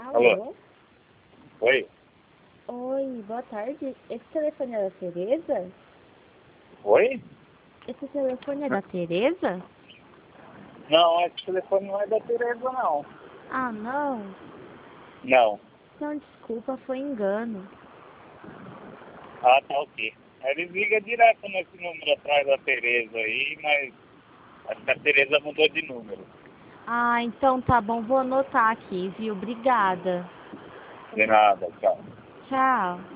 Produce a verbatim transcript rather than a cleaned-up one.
Alô? Alô? Oi? Oi, boa tarde. Esse telefone é da Tereza? Oi? Esse telefone é da Tereza? Não, esse telefone não é da Tereza, não. Ah, não? Não. Não, desculpa, foi engano. Ah, tá ok. Ele liga direto nesse número atrás da Tereza aí, mas acho que a Tereza mudou de número. Ah, então tá bom, vou anotar aqui, viu? Obrigada. De nada, tchau. Tchau.